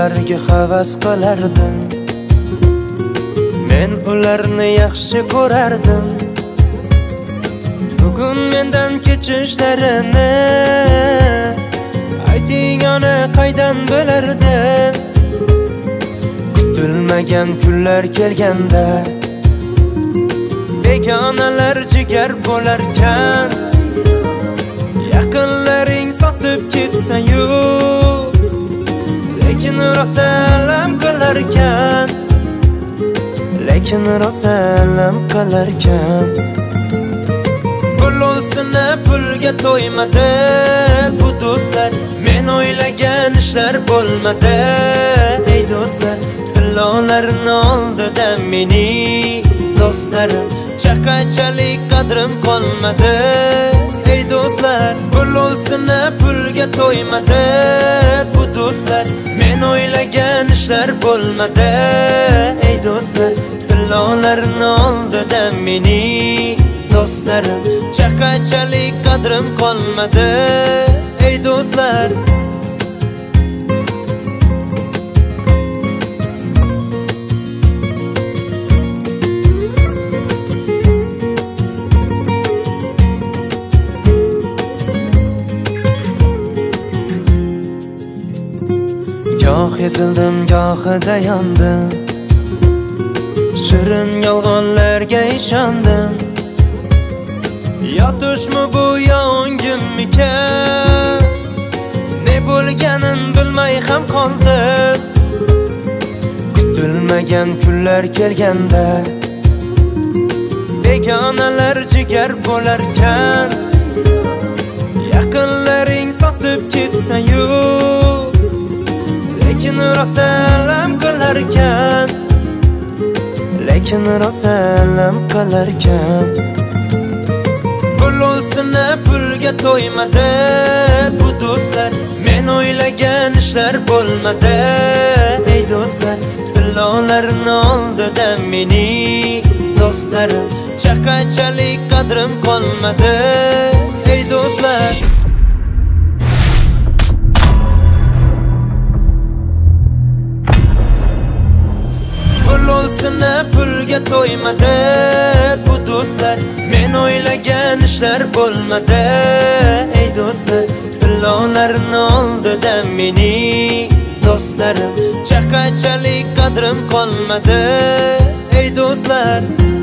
ularga havas qilardim. Men ularni yaxshi ko'rardim. Bugun mendan kechishlarini ayting, ona qaydan bilardim. Kutilmagan kunlar kelganda begonalar jigar bo'larkan, yaqinlaring sotib ketsa-yu, lekin rosa alam qilarkan, lekin rosa alam qilarkan. Pulosini pulga to'ymadi bu do'stlar, men o'ylagan ishlar bo'lmadi. Ey do'stlar, tillolarni oldida mening do'stlarim, chaqachalik qadrim qolmadi. Ey do'stlar, pulosini pulga to'ymadi bu do'stlar, men o'ylagan ishlar bo'lmadi. Ey do'stlar, tillolarni oldida mening do'stlarim, chaqachalik qadrim qolmadi. Ey do'stlar, goh ezildim, gohida yondim, shirin yolg'onlarga ishondim. Yotishmi bu yongimmikan, ne bo'lganin bilmay ham qoldim. Kutilmagan kunlar kelganda begonalar jigar bo'larkan, yaqinlaring sotib ketsa-yu, lekin rosa alam qilarkan, lekin rosa alam qilarkan. Pulosini pulga to'ymadi bu do'stlar, men o'ylagan ishlar bo'lmadi. Ey do'stlar, tillolarni oldida mening do'stlarim, chaqachalik qadrim qolmadi. Ey do'stlar, pulosini pulga to'ymadi bu do'stlar, men o'ylagan ishlar bo'lmadi. Ey do'stlar, tillolarni oldida mening do'stlarim, chaqachalik qadrim qolmadi. Ey do'stlar.